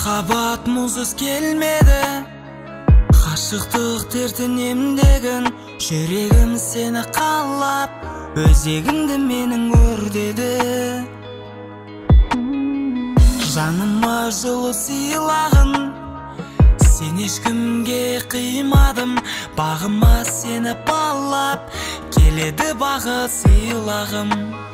Махаббат музсыз келмеді, ғашықтық дертін емдеген. Жүрегім сені қалап, өзегіңді менің өрдеді. Жаныма жылы сыйлағын, сен ешкімге қимадым. Бағыма сені балап, келеді бақыт сыйлағым.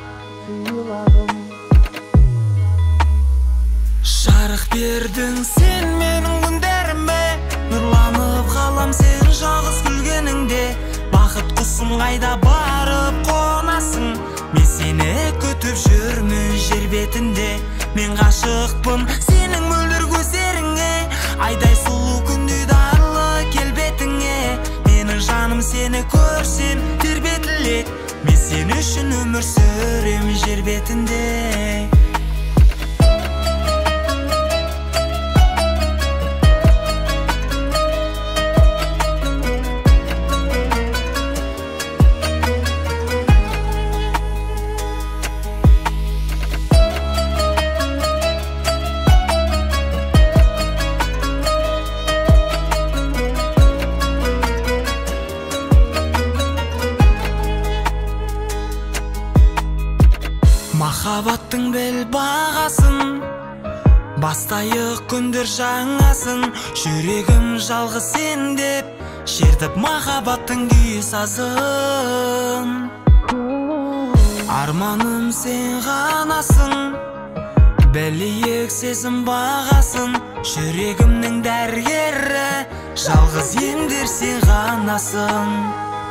Жарық бердің сен менің күндеріме, нұрланып қалам сен жалғыз күлгеніңде. Бақыт құсым қайда барып қонасың, мен сені күтіп жүрмін жер бетінде. Мен ғашықпын сенің мөлдір көздеріңе, айдай сұлу күндей дарлы келбетіңе. Менің жаным сені көрсем тербетіледі, мен сен үшін өмір сүрем жер бетінде. Махаббаттың бел бағасын, бастайық күндер жаңасын. Жүрегім жалғыз сен деп шертіп махаббаттың күй сазын. Арманым сен ғанасың, білейік сезім бағасын. Жүрегімнің дәрігері, жалғыз емдер сен ғанасың.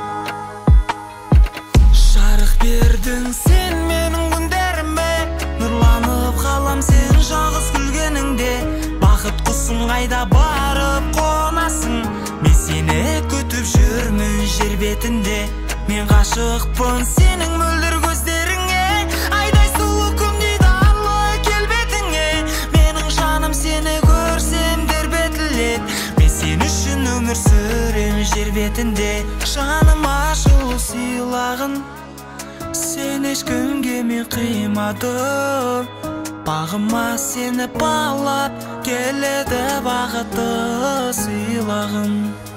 Жарық бердің сен менің күндеріме, нұрланып қалам сен жалғыз күлгеніңде. Бақыт құсым қайда барып қонасың, мен сені күтіп жүрмін жер бетінде. Мен ғашықпын сенің мөлдір көздеріңе, айдай сұлу күндей дарлы келбетіңе. Менің жаным сені көрсем тербетіледі, мен сен үшін өмір сүрем жер бетінде. Жаныма жылу сыйлағын, сен ешкімге мен қимадым. Бағыма сені балап, келеді бақытты сыйлағым.